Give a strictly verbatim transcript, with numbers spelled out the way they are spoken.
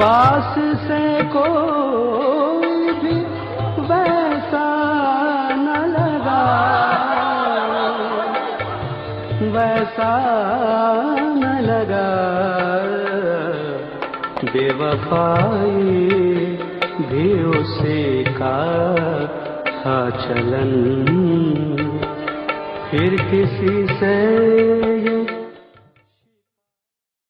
पास से कोई भी वैसा न लगा, वैसा न लगा। बेवफाई भी उसी का था चलन, फिर किसी से